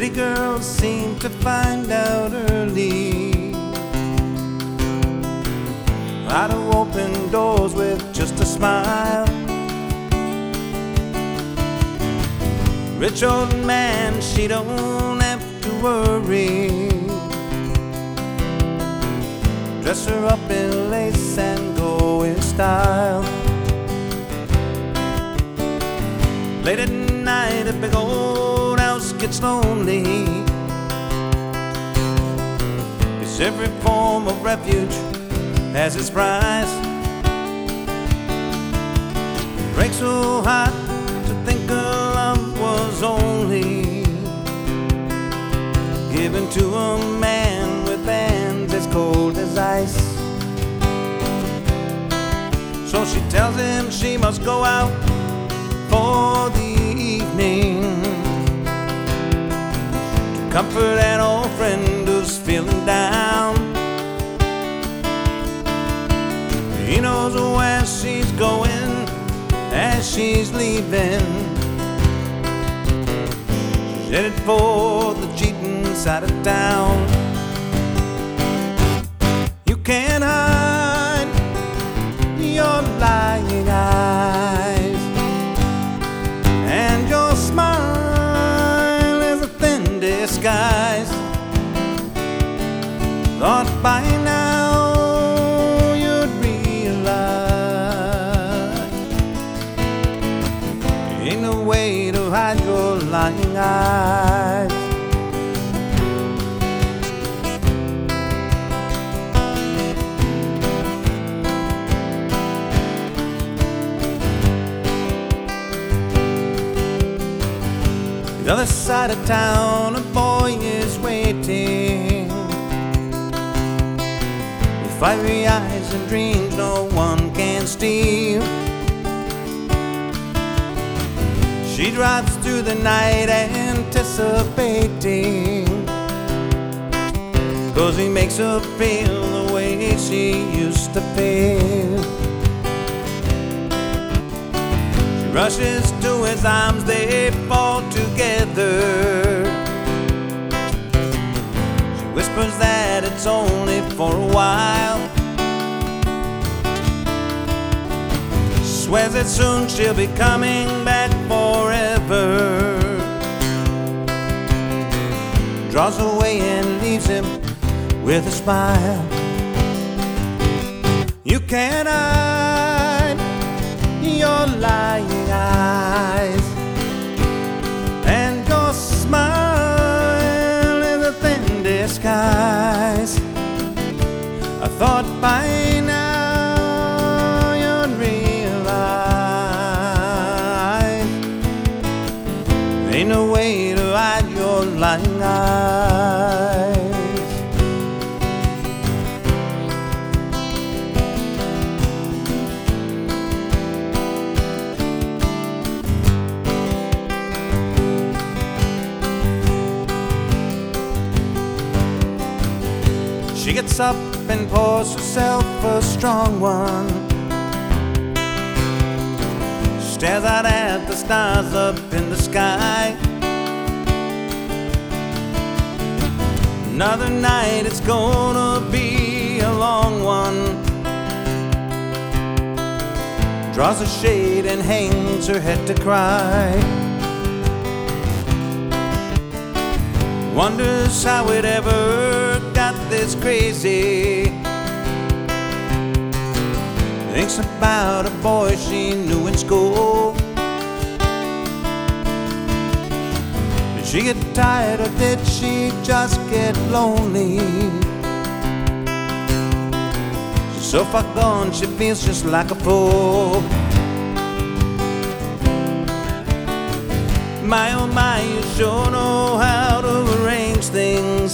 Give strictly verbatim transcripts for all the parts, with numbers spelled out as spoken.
Pretty girls seem to find out early how to open doors with just a smile. Rich old man, she don't have to worry. Dress her up in lace and go in style. Late at night, a big old house gets lonely, 'cause every form of refuge has its price. It breaks so hot to think of love was only given to a man with hands as cold as ice. So she tells him she must go out for the evening to comfort an old friend who's feeling down. He knows where she's going as she's leaving. She's headed for the cheating side of town. You can't hide your lying eyes, and your smile is a thin disguise. Thought by now you'd realize ain't no way to hide your lying eyes. The other side of town, a boy is waiting with fiery eyes and dreams no one can steal. She drives through the night anticipating, 'cause he makes her feel the way she used to feel. She rushes to his arms, they fall together. She whispers that it's only for a while. Swears that soon she'll be coming back forever. Draws away and leaves him with a smile. You can't hide your lying eyes, and your smile is a thin disguise. I thought by now you'd realize ain't no way to hide your lying eyes. She gets up and pours herself a strong one. Stares out at the stars up in the sky. Another night, it's gonna be a long one. Draws a shade and hangs her head to cry. Wonders how it ever got this crazy. Thinks about a boy she knew in school. Did she get tired or did she just get lonely? She's so far gone she feels just like a fool. My oh my, you sure know how to arrange things.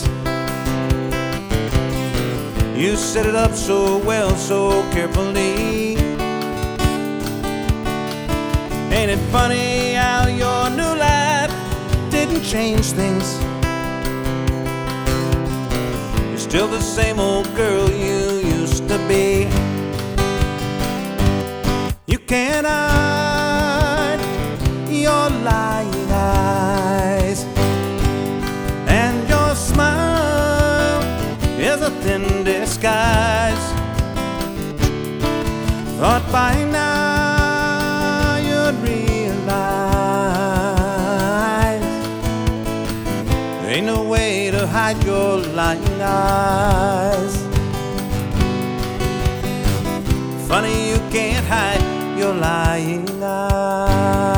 You set it up so well, so carefully. Ain't it funny how your new life didn't change things? You're still the same old girl you used to be. You can't hide your lying eyes, Ain't no way to hide your lying eyes. Funny you can't hide your lying eyes.